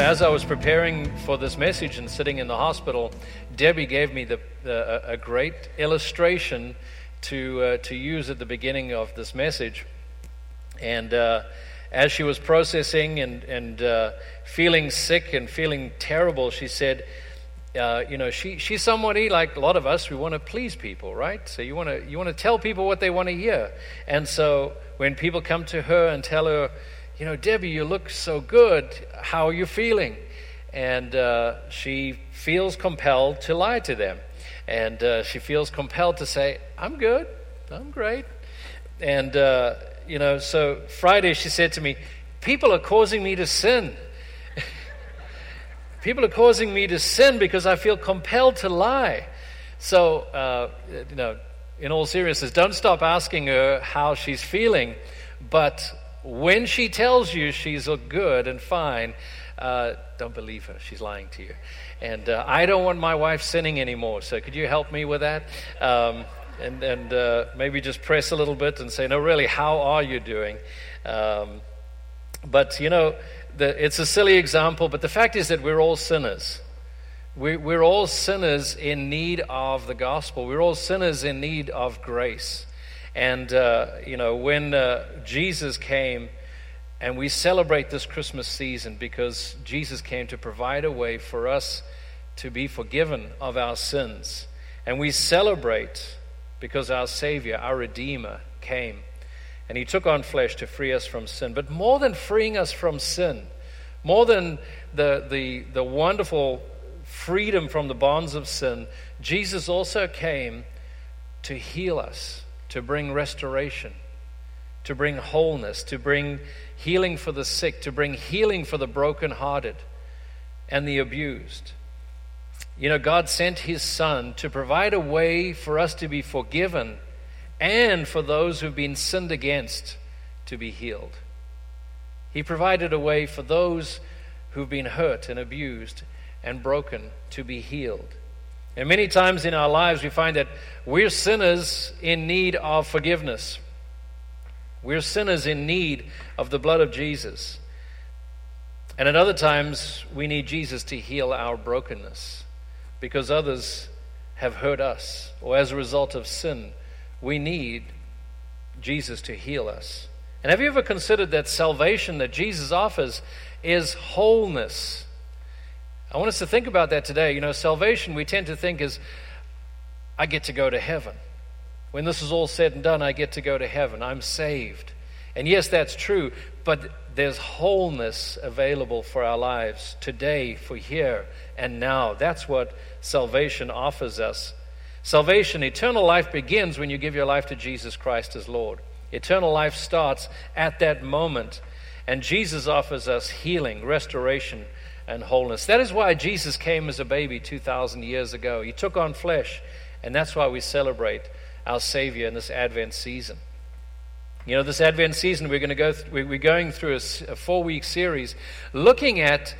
as I was preparing for this message and sitting in the hospital, Debbie gave me a great illustration to use at the beginning of this message. And as she was processing and feeling sick and feeling terrible, she said, she's somebody like a lot of us. We want to please people, right? So you want to tell people what they want to hear. And so when people come to her and tell her, Debbie, you look so good. How are you feeling? And she feels compelled to lie to them. And she feels compelled to say, I'm good. I'm great. And, so Friday she said to me, people are causing me to sin. People are causing me to sin because I feel compelled to lie. So, in all seriousness, don't stop asking her how she's feeling. But when she tells you she's good and fine, don't believe her. She's lying to you. And I don't want my wife sinning anymore. So could you help me with that? And maybe just press a little bit and say, no, really, how are you doing? But it's a silly example, but the fact is that we're all sinners. We're all sinners in need of the gospel. We're all sinners in need of grace. And, when Jesus came, and we celebrate this Christmas season because Jesus came to provide a way for us to be forgiven of our sins. And we celebrate because our Savior, our Redeemer, came. And he took on flesh to free us from sin. But more than freeing us from sin, more than the wonderful freedom from the bonds of sin, Jesus also came to heal us, to bring restoration, to bring wholeness, to bring healing for the sick, to bring healing for the brokenhearted and the abused. God sent his Son to provide a way for us to be forgiven and for those who've been sinned against to be healed. He provided a way for those who've been hurt and abused and broken to be healed. And many times in our lives we find that we're sinners in need of forgiveness. We're sinners in need of the blood of Jesus. And at other times we need Jesus to heal our brokenness because others have hurt us, or as a result of sin, we need Jesus to heal us. And have you ever considered that salvation that Jesus offers is wholeness? I want us to think about that today. Salvation we tend to think is, I get to go to heaven. When this is all said and done, I get to go to heaven. I'm saved. And yes, that's true, but there's wholeness available for our lives today, for here and now. That's what salvation offers us. Salvation, eternal life begins when you give your life to Jesus Christ as Lord. Eternal life starts at that moment, and Jesus offers us healing, restoration, and wholeness. That is why Jesus came as a baby 2,000 years ago. He took on flesh, and that's why we celebrate our Savior in this Advent season. This Advent season, we're going through a 4-week series looking at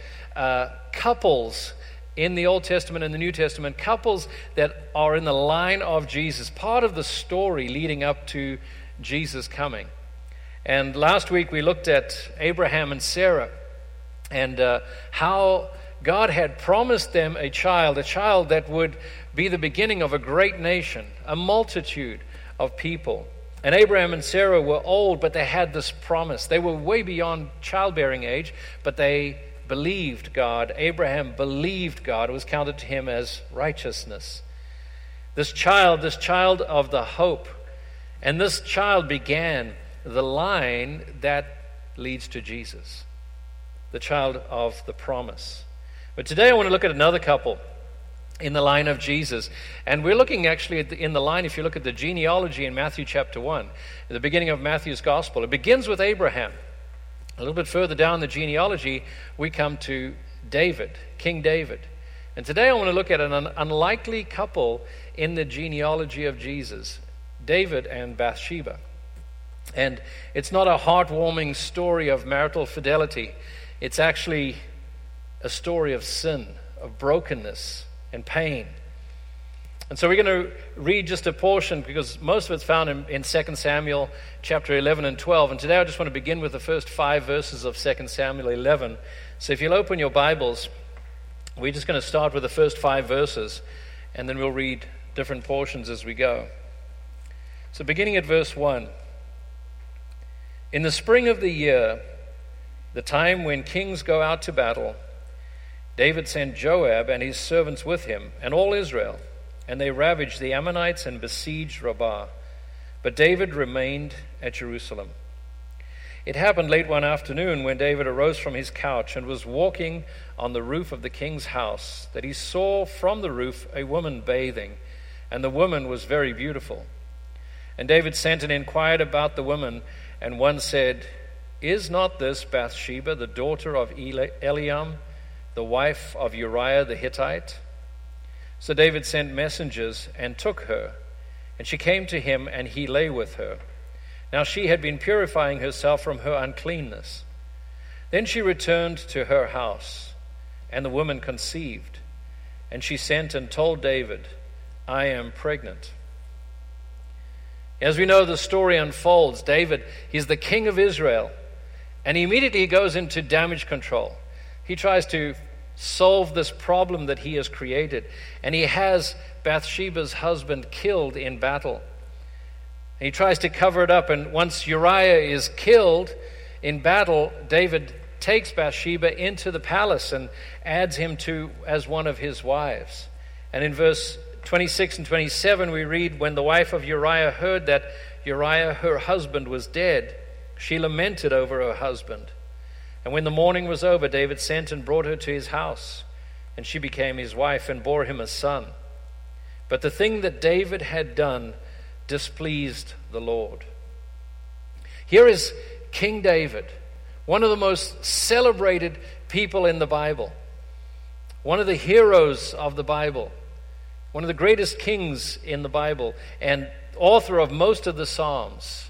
couples in the Old Testament and the New Testament, couples that are in the line of Jesus, part of the story leading up to Jesus coming. And last week we looked at Abraham and Sarah and how God had promised them a child that would be the beginning of a great nation, a multitude of people. And Abraham and Sarah were old, but they had this promise. They were way beyond childbearing age, but they believed God. Abraham believed God. It was counted to him as righteousness. This child of the hope, and this child began the line that leads to Jesus, the child of the promise. But today I want to look at another couple in the line of Jesus. And we're looking actually in the line, if you look at the genealogy in Matthew chapter 1, at the beginning of Matthew's gospel. It begins with Abraham. A little bit further down the genealogy, we come to David, King David. And today I want to look at an unlikely couple in the genealogy of Jesus, David and Bathsheba. And it's not a heartwarming story of marital fidelity. It's actually a story of sin, of brokenness and pain. And so we're going to read just a portion because most of it's found in 2 Samuel chapter 11 and 12. And today I just want to begin with the first 5 verses of 2 Samuel 11. So if you'll open your Bibles, we're just going to start with the first 5 verses, and then we'll read different portions as we go. So beginning at verse 1. In the spring of the year, the time when kings go out to battle, David sent Joab and his servants with him, and all Israel, and they ravaged the Ammonites and besieged Rabbah. But David remained at Jerusalem. It happened late one afternoon when David arose from his couch and was walking on the roof of the king's house that he saw from the roof a woman bathing, and the woman was very beautiful. And David sent and inquired about the woman, and one said, "Is not this Bathsheba, the daughter of Eliam, the wife of Uriah the Hittite?" So David sent messengers and took her, and she came to him, and he lay with her. Now she had been purifying herself from her uncleanness. Then she returned to her house, and the woman conceived, and she sent and told David, "I am pregnant." As we know, the story unfolds. David, he's the king of Israel, and he immediately goes into damage control. He tries to solve this problem that he has created, and he has Bathsheba's husband killed in battle. And he tries to cover it up, and once Uriah is killed in battle, David takes Bathsheba into the palace and adds him as one of his wives. And in verse 26 and 27 we read, when the wife of Uriah heard that Uriah, her husband, was dead, she lamented over her husband. And when the mourning was over, David sent and brought her to his house, and she became his wife and bore him a son. But the thing that David had done displeased the Lord. Here is King David, one of the most celebrated people in the Bible, one of the heroes of the Bible, one of the greatest kings in the Bible, and author of most of the Psalms.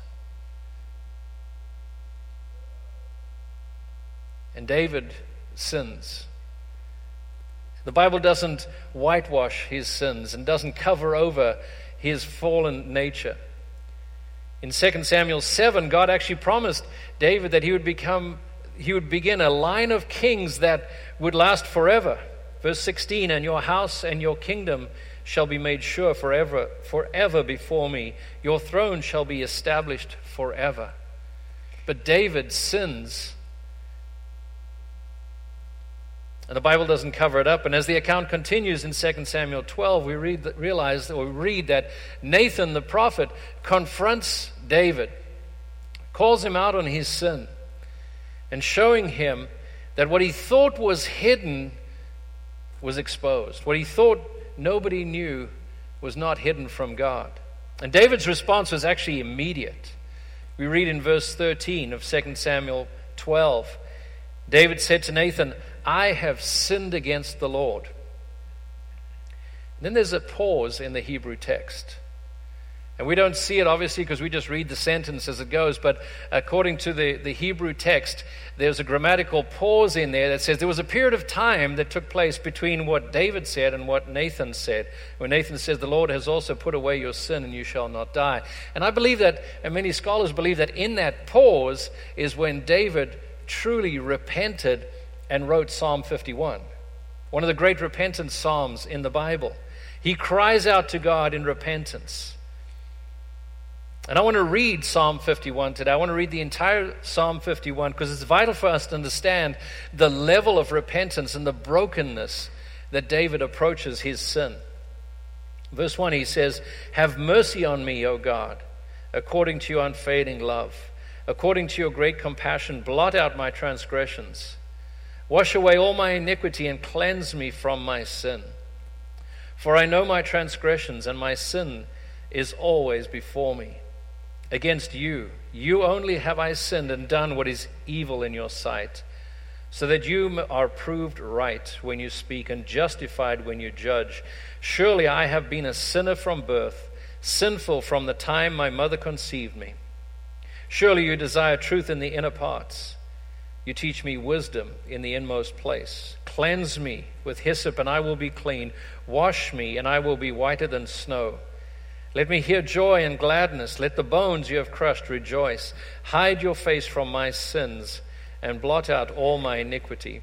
And David sins. The Bible doesn't whitewash his sins and doesn't cover over his fallen nature. In 2 Samuel 7, God actually promised David that he would begin a line of kings that would last forever. Verse 16, "And your house and your kingdom shall be made sure forever before me. Your throne shall be established forever." But David sins, and the Bible doesn't cover it up. And as the account continues in 2 Samuel 12, we read that Nathan the prophet confronts David, calls him out on his sin, and showing him that what he thought was hidden was exposed. What he thought nobody knew was not hidden from God. And David's response was actually immediate. We read in verse 13 of 2 Samuel 12, David said to Nathan, "I have sinned against the Lord." And then there's a pause in the Hebrew text. And we don't see it, obviously, because we just read the sentence as it goes. But according to the Hebrew text, there's a grammatical pause in there that says there was a period of time that took place between what David said and what Nathan said. When Nathan says, "The Lord has also put away your sin and you shall not die." And I believe that, and many scholars believe that in that pause is when David truly repented and wrote Psalm 51, one of the great repentance psalms in the Bible. He cries out to God in repentance. And I want to read Psalm 51 today. I want to read the entire Psalm 51 because it's vital for us to understand the level of repentance and the brokenness that David approaches his sin. Verse 1, he says, "Have mercy on me, O God, according to your unfailing love. According to your great compassion, blot out my transgressions. Wash away all my iniquity and cleanse me from my sin. For I know my transgressions, and my sin is always before me. Against you, you only have I sinned and done what is evil in your sight, so that you are proved right when you speak and justified when you judge. Surely I have been a sinner from birth, sinful from the time my mother conceived me. Surely you desire truth in the inner parts. You teach me wisdom in the inmost place. Cleanse me with hyssop, and I will be clean. Wash me, and I will be whiter than snow. Let me hear joy and gladness. Let the bones you have crushed rejoice. Hide your face from my sins, and blot out all my iniquity.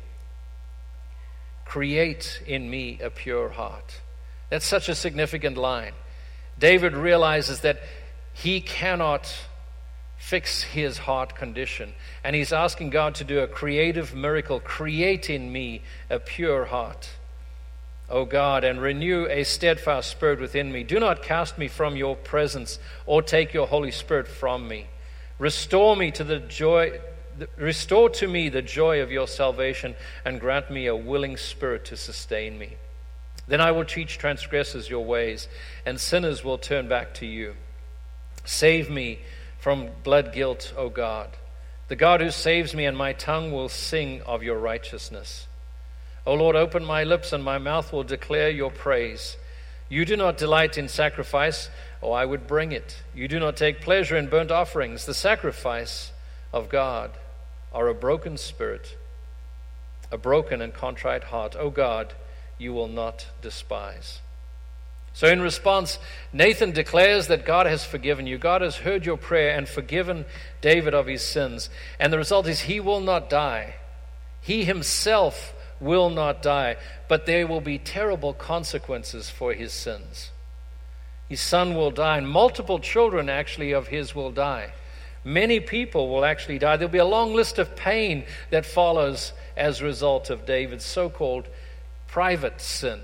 Create in me a pure heart. That's such a significant line. David realizes that he cannot fix his heart condition, and he's asking God to do a creative miracle. Create in me a pure heart, O God, and renew a steadfast spirit within me. Do not cast me from your presence or take your Holy Spirit from me. Restore to me the joy of your salvation, and grant me a willing spirit to sustain me. Then I will teach transgressors your ways, and sinners will turn back to you. Save me from blood guilt, O God, the God who saves me, and my tongue will sing of your righteousness. O Lord, open my lips, and my mouth will declare your praise. You do not delight in sacrifice, or I would bring it. You do not take pleasure in burnt offerings. The sacrifice of God are a broken spirit, a broken and contrite heart. O God, you will not despise. So in response, Nathan declares that God has forgiven you. God has heard your prayer and forgiven David of his sins. And the result is he will not die. He himself will not die. But there will be terrible consequences for his sins. His son will die, and multiple children actually of his will die. Many people will actually die. There'll be a long list of pain that follows as a result of David's so-called private sin.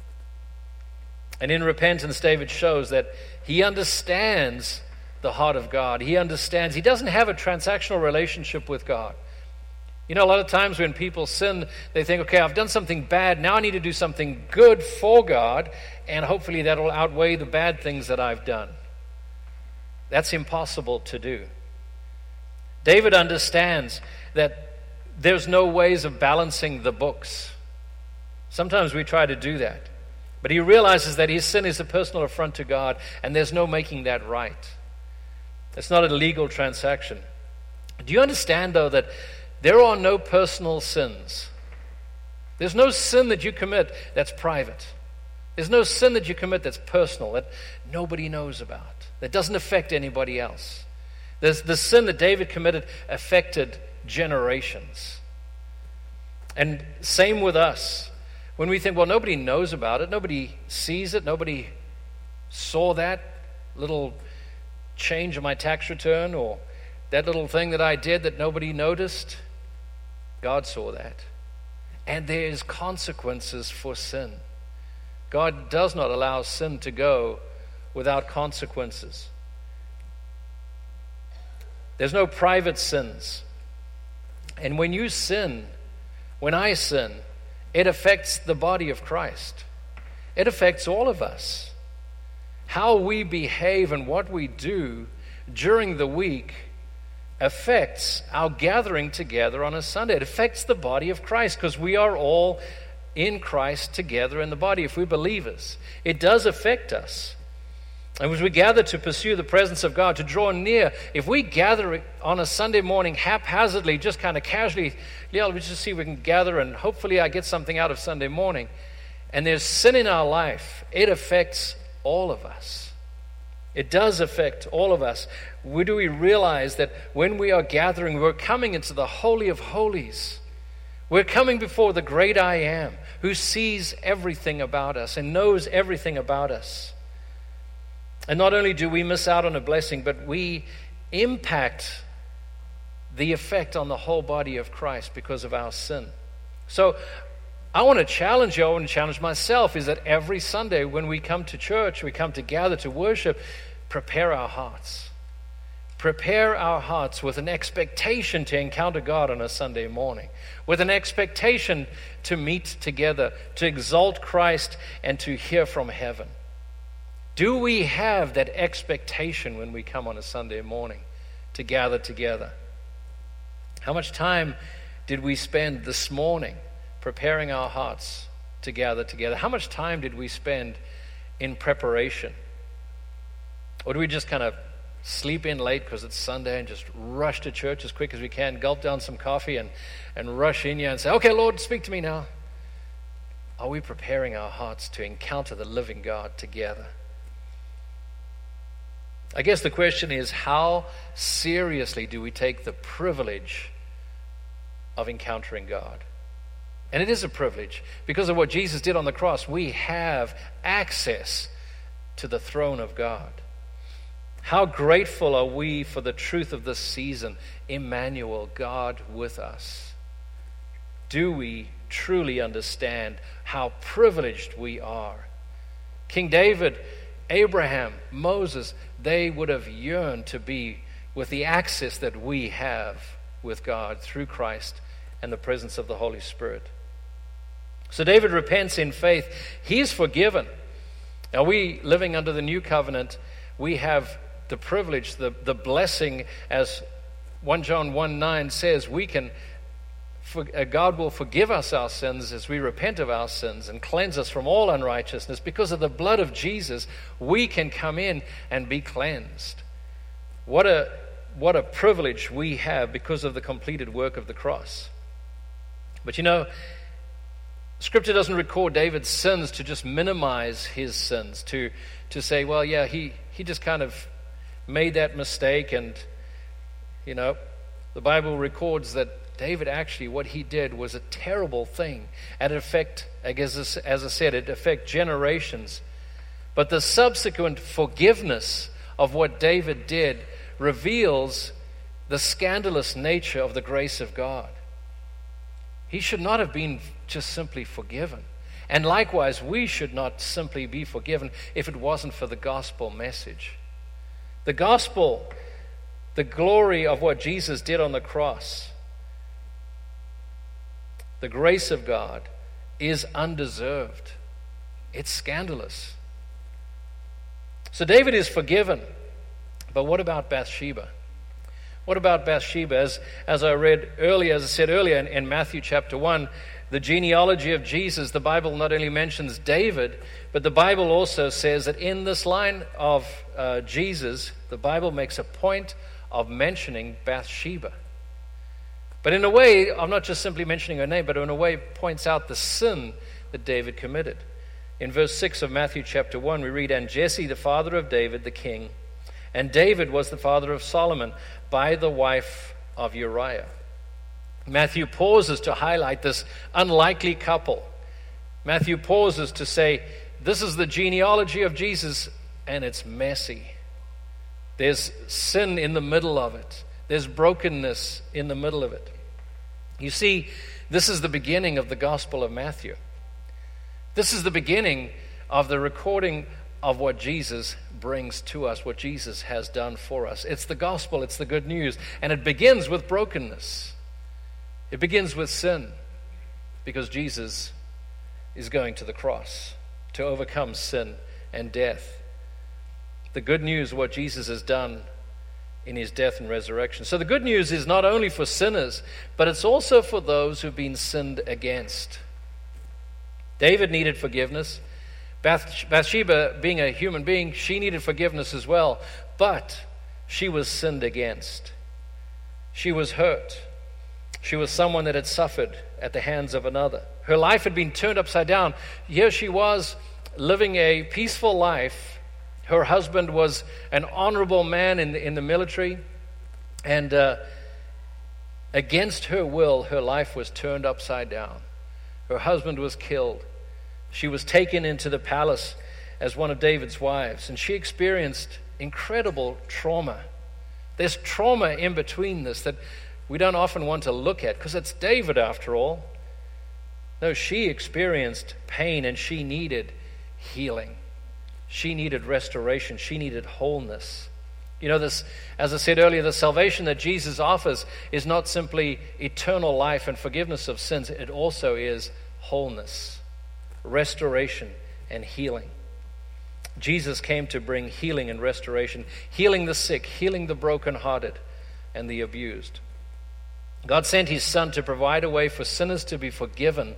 And in repentance, David shows that he understands the heart of God. He understands. He doesn't have a transactional relationship with God. You know, a lot of times when people sin, they think, okay, I've done something bad. Now I need to do something good for God, and hopefully that will outweigh the bad things that I've done. That's impossible to do. David understands that there's no ways of balancing the books. Sometimes we try to do that. But he realizes that his sin is a personal affront to God, and there's no making that right. It's not a legal transaction. Do you understand, though, that there are no personal sins? There's no sin that you commit that's private. There's no sin that you commit that's personal, that nobody knows about, that doesn't affect anybody else. The sin that David committed affected generations. And same with us. When we think, well, nobody knows about it, nobody sees it, nobody saw that little change in my tax return or that little thing that I did that nobody noticed, God saw that. And there's consequences for sin. God does not allow sin to go without consequences. There's no private sins. And when you sin, when I sin, it affects the body of Christ. It affects all of us. How we behave and what we do during the week affects our gathering together on a Sunday. It affects the body of Christ because we are all in Christ together in the body if we're believers. It does affect us. And as we gather to pursue the presence of God, to draw near, if we gather on a Sunday morning haphazardly, just kind of casually, yeah, let's just see if we can gather and hopefully I get something out of Sunday morning, and there's sin in our life, it affects all of us. It does affect all of us. Do we realize that when we are gathering, we're coming into the Holy of Holies? We're coming before the great I Am, who sees everything about us and knows everything about us. And not only do we miss out on a blessing, but we impact the effect on the whole body of Christ because of our sin. So I want to challenge you, I want to challenge myself, is that every Sunday when we come to church, we come to gather to worship, prepare our hearts. Prepare our hearts with an expectation to encounter God on a Sunday morning, with an expectation to meet together, to exalt Christ, and to hear from heaven. Do we have that expectation when we come on a Sunday morning to gather together? How much time did we spend this morning preparing our hearts to gather together? How much time did we spend in preparation? Or do we just kind of sleep in late because it's Sunday and just rush to church as quick as we can, gulp down some coffee and rush in here and say, okay, Lord, speak to me now? Are we preparing our hearts to encounter the living God together? I guess the question is, how seriously do we take the privilege of encountering God? And it is a privilege. Because of what Jesus did on the cross, we have access to the throne of God. How grateful are we for the truth of this season, Emmanuel, God with us? Do we truly understand how privileged we are? King David, Abraham, Moses, they would have yearned to be with the access that we have with God through Christ and the presence of the Holy Spirit. So David repents in faith. He's forgiven. Now we, living under the new covenant, we have the privilege, the blessing, as 1 John 1:9 says, God will forgive us our sins as we repent of our sins and cleanse us from all unrighteousness. Because of the blood of Jesus, we can come in and be cleansed. What a privilege we have because of the completed work of the cross. But Scripture doesn't record David's sins to just minimize his sins, to say, well, yeah, he just kind of made that mistake, and, the Bible records that David actually, what he did was a terrible thing. And it affect, as I said, it affect generations. But the subsequent forgiveness of what David did reveals the scandalous nature of the grace of God. He should not have been just simply forgiven. And likewise, we should not simply be forgiven if it wasn't for the gospel message. The gospel, the glory of what Jesus did on the cross, the grace of God is undeserved. It's scandalous. So David is forgiven. But what about Bathsheba? What about Bathsheba? As I said earlier in Matthew chapter 1, the genealogy of Jesus, the Bible not only mentions David, but the Bible also says that in this line of Jesus, the Bible makes a point of mentioning Bathsheba. But in a way, I'm not just simply mentioning her name, but in a way points out the sin that David committed. In verse 6 of Matthew chapter 1, we read, "And Jesse, the father of David, the king, and David was the father of Solomon by the wife of Uriah." Matthew pauses to highlight this unlikely couple. Matthew pauses to say, this is the genealogy of Jesus, and it's messy. There's sin in the middle of it. There's brokenness in the middle of it. You see, this is the beginning of the Gospel of Matthew. This is the beginning of the recording of what Jesus brings to us, what Jesus has done for us. It's the gospel, it's the good news, and it begins with brokenness. It begins with sin, because Jesus is going to the cross to overcome sin and death. The good news, what Jesus has done in his death and resurrection. So the good news is not only for sinners, but it's also for those who've been sinned against. David needed forgiveness. Bathsheba, being a human being, she needed forgiveness as well, but she was sinned against. She was hurt. She was someone that had suffered at the hands of another. Her life had been turned upside down. Here she was living a peaceful life. Her husband was an honorable man in the military, and against her will, her life was turned upside down. Her husband was killed. She was taken into the palace as one of David's wives, and she experienced incredible trauma. There's trauma in between this that we don't often want to look at, because it's David after all. No, she experienced pain, and she needed healing. She needed restoration. She needed wholeness. This, as I said earlier, the salvation that Jesus offers is not simply eternal life and forgiveness of sins. It also is wholeness, restoration, and healing. Jesus came to bring healing and restoration, healing the sick, healing the brokenhearted, and the abused. God sent his Son to provide a way for sinners to be forgiven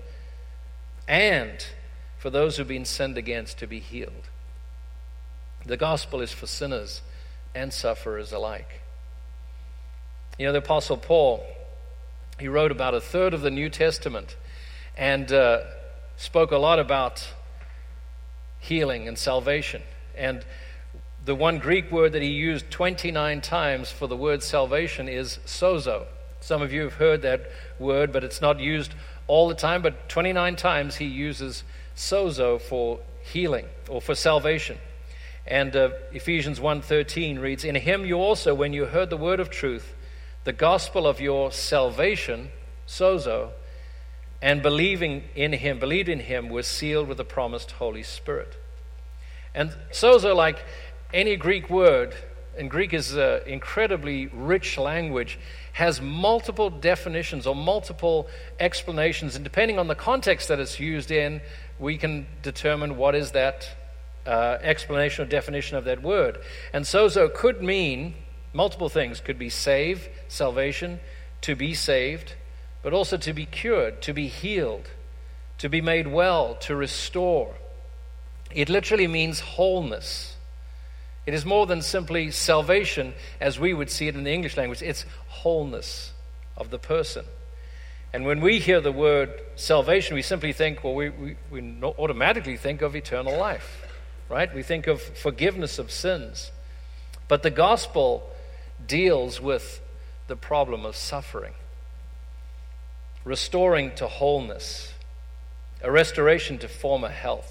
and for those who've been sinned against to be healed. The gospel is for sinners and sufferers alike. You know, the Apostle Paul, he wrote about a third of the New Testament and spoke a lot about healing and salvation. And the one Greek word that he used 29 times for the word salvation is sozo. Some of you have heard that word, but it's not used all the time. But 29 times he uses sozo for healing or for salvation. And Ephesians 1:13 reads, "In him you also, when you heard the word of truth, the gospel of your salvation, sozo, and believed in him, was sealed with the promised Holy Spirit." And sozo, like any Greek word, and Greek is an incredibly rich language, has multiple definitions or multiple explanations, and depending on the context that it's used in, we can determine what is that explanation or definition of that word. And sozo could mean multiple things. Could be save, salvation, to be saved, but also to be cured, to be healed, to be made well, to restore. It literally means wholeness. It is more than simply salvation as we would see it in the English language. It's wholeness of the person. And when we hear the word salvation, we simply think, well, we automatically think of eternal life, right? We think of forgiveness of sins. But the gospel deals with the problem of suffering, restoring to wholeness, a restoration to former health.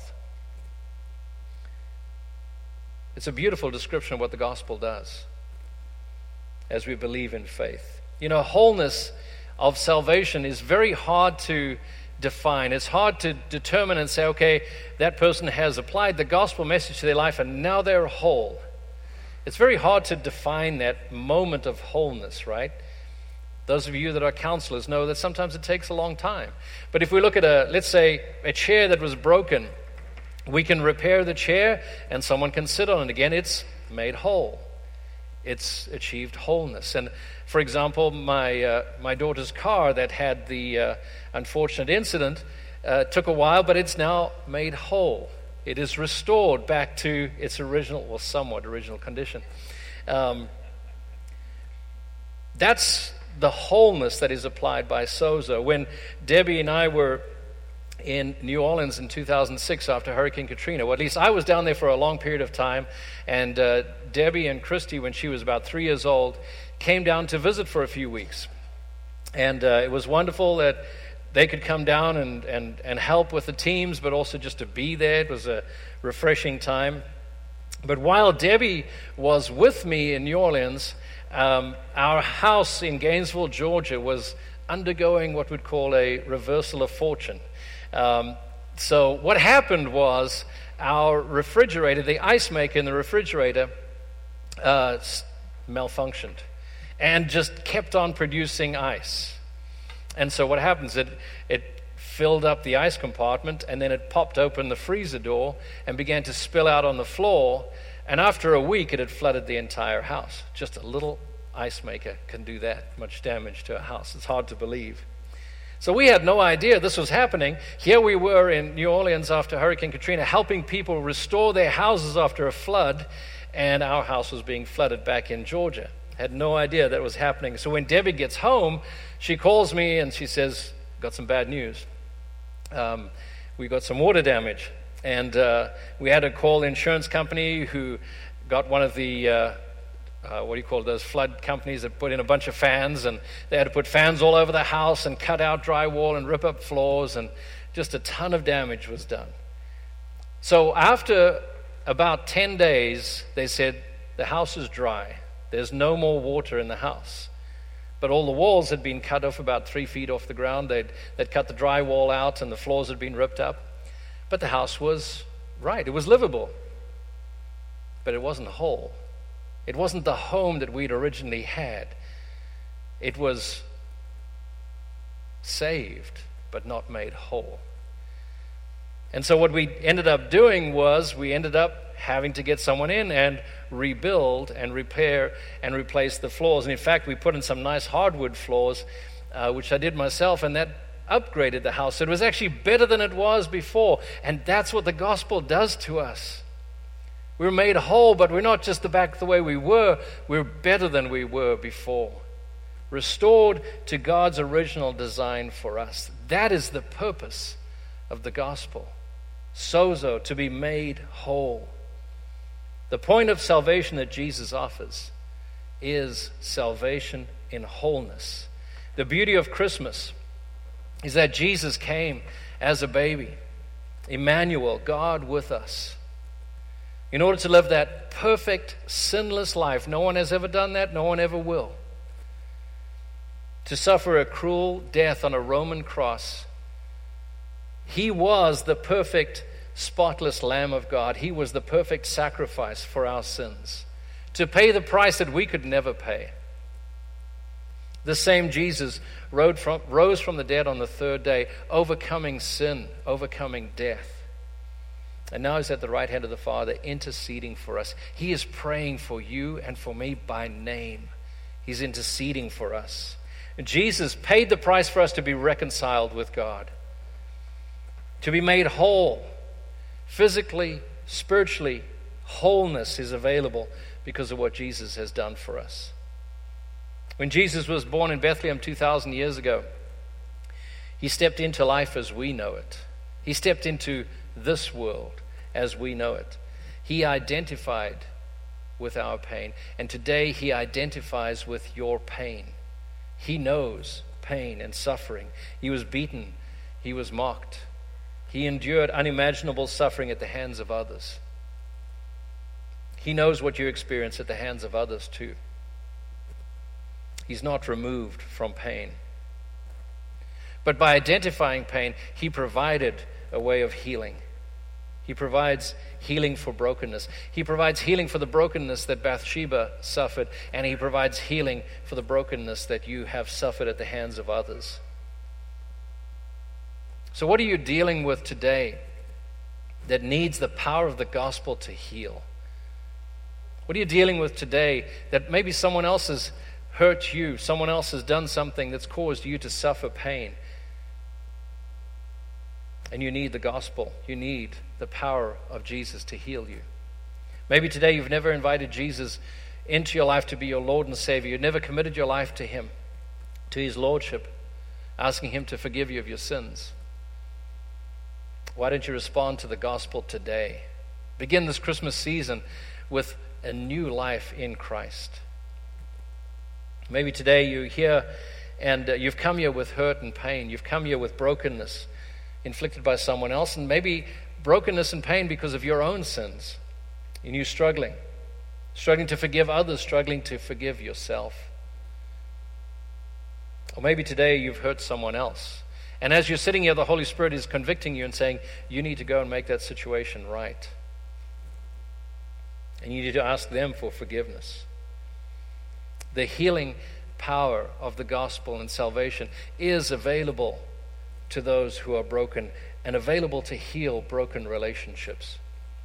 It's a beautiful description of what the gospel does as we believe in faith. You know, wholeness of salvation is very hard to define. It's hard to determine and say, okay, that person has applied the gospel message to their life and now they're whole. It's very hard to define that moment of wholeness, right? Those of you that are counselors know that sometimes it takes a long time. But if we look at let's say, a chair that was broken, we can repair the chair and someone can sit on it again. It's made whole. It's achieved wholeness. And for example, my daughter's car that had the unfortunate incident took a while, but it's now made whole. It is restored back to its original, or somewhat original condition. That's the wholeness that is applied by sozo. When Debbie and I were in New Orleans in 2006 after Hurricane Katrina, well, at least I was down there for a long period of time, and Debbie and Christy, when she was about 3 years old, came down to visit for a few weeks. And it was wonderful that they could come down and help with the teams, but also just to be there. It was a refreshing time. But while Debbie was with me in New Orleans, our house in Gainesville, Georgia, was undergoing what we'd call a reversal of fortune. So what happened was our refrigerator, the ice maker in the refrigerator, malfunctioned and just kept on producing ice. And so what happens, it filled up the ice compartment, and then it popped open the freezer door and began to spill out on the floor. And after a week, it had flooded the entire house. Just a little ice maker can do that much damage to a house. It's hard to believe. So we had no idea this was happening. Here we were in New Orleans after Hurricane Katrina, helping people restore their houses after a flood, and our house was being flooded back in Georgia. Had no idea that was happening. So when Debbie gets home, she calls me and she says, got some bad news. We got some water damage. And we had to call the insurance company, who got one of the those flood companies that put in a bunch of fans, and they had to put fans all over the house and cut out drywall and rip up floors, and just a ton of damage was done. So after about 10 days, they said, the house is dry. There's no more water in the house. But all the walls had been cut off about 3 feet off the ground. They'd cut the drywall out, and the floors had been ripped up. But the house was right. It was livable. But it wasn't whole. It wasn't the home that we'd originally had. It was saved, but not made whole. And so what we ended up doing was we ended up having to get someone in and rebuild and repair and replace the floors. And in fact, we put in some nice hardwood floors, which I did myself, and that upgraded the house. It was actually better than it was before. And that's what the gospel does to us. We're made whole, but we're not just back the way we were. We're better than we were before. Restored to God's original design for us. That is the purpose of the gospel. Sozo, to be made whole. The point of salvation that Jesus offers is salvation in wholeness. The beauty of Christmas is that Jesus came as a baby, Emmanuel, God with us, in order to live that perfect, sinless life. No one has ever done that, no one ever will. To suffer a cruel death on a Roman cross. He was the perfect, spotless Lamb of God. He was the perfect sacrifice for our sins, to pay the price that we could never pay. The same Jesus rose from the dead on the third day, overcoming sin, overcoming death. And now he's at the right hand of the Father, interceding for us. He is praying for you and for me by name. He's interceding for us. And Jesus paid the price for us to be reconciled with God, to be made whole, physically, spiritually. Wholeness is available because of what Jesus has done for us. When Jesus was born in Bethlehem 2,000 years ago, he stepped into life as we know it. He stepped into this world as we know it. He identified with our pain, and today he identifies with your pain. He knows pain and suffering. He was beaten. He was mocked. He endured unimaginable suffering at the hands of others. He knows what you experience at the hands of others too. He's not removed from pain. But by identifying pain, he provided a way of healing. He provides healing for brokenness. He provides healing for the brokenness that Bathsheba suffered, and he provides healing for the brokenness that you have suffered at the hands of others. So what are you dealing with today that needs the power of the gospel to heal? What are you dealing with today that maybe someone else has hurt you, someone else has done something that's caused you to suffer pain? And you need the gospel. You need the power of Jesus to heal you. Maybe today you've never invited Jesus into your life to be your Lord and Savior. You've never committed your life to him, to his lordship, asking him to forgive you of your sins. Why don't you respond to the gospel today? Begin this Christmas season with a new life in Christ. Maybe today you're here and you've come here with hurt and pain. You've come here with brokenness inflicted by someone else, and maybe brokenness and pain because of your own sins. And you're struggling to forgive others, struggling to forgive yourself. Or maybe today you've hurt someone else. And as you're sitting here, the Holy Spirit is convicting you and saying, you need to go and make that situation right. And you need to ask them for forgiveness. The healing power of the gospel and salvation is available to those who are broken and available to heal broken relationships.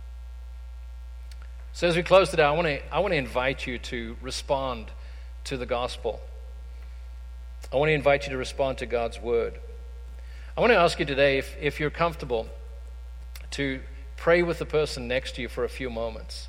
So as we close today, I want to invite you to respond to the gospel. I want to invite you to respond to God's word. I want to ask you today, if you're comfortable, to pray with the person next to you for a few moments.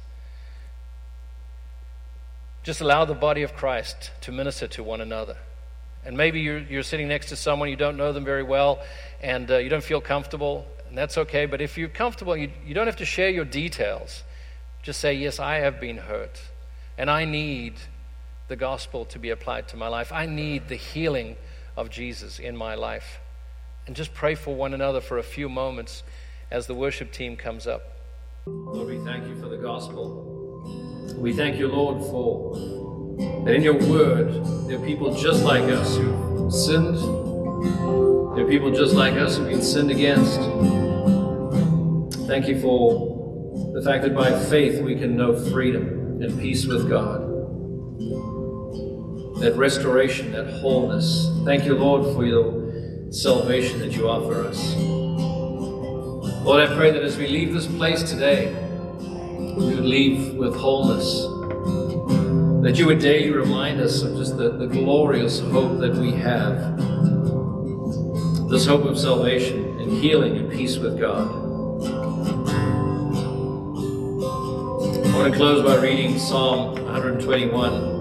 Just allow the body of Christ to minister to one another. And maybe you're sitting next to someone, you don't know them very well, and you don't feel comfortable, and that's okay. But if you're comfortable, you don't have to share your details. Just say, yes, I have been hurt, and I need the gospel to be applied to my life. I need the healing of Jesus in my life. And just pray for one another for a few moments as the worship team comes up. Lord, we thank you for the gospel. We thank you, Lord, for that in your word there are people just like us who've sinned. There are people just like us who've been sinned against. Thank you for the fact that by faith we can know freedom and peace with God. That restoration, that wholeness. Thank you, Lord, for your salvation that you offer us. Lord, I pray that as we leave this place today, we would leave with wholeness. That you would daily remind us of just the glorious hope that we have. This hope of salvation and healing and peace with God. I want to close by reading Psalm 121.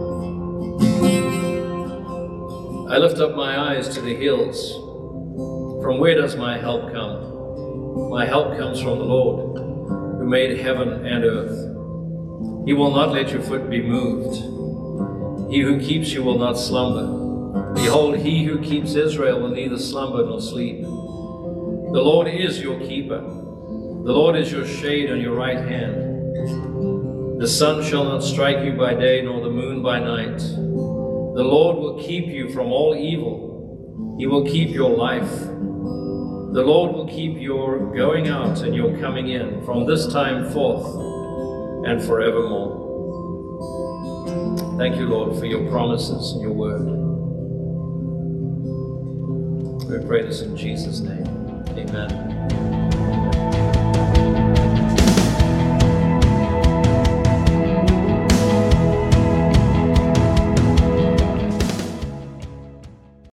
I lift up my eyes to the hills. From where does my help come? My help comes from the Lord, who made heaven and earth. He will not let your foot be moved. He who keeps you will not slumber. Behold, he who keeps Israel will neither slumber nor sleep. The Lord is your keeper. The Lord is your shade on your right hand. The sun shall not strike you by day, nor the moon by night. The Lord will keep you from all evil. He will keep your life. The Lord will keep your going out and your coming in from this time forth and forevermore. Thank you, Lord, for your promises and your word. We pray this in Jesus' name. Amen.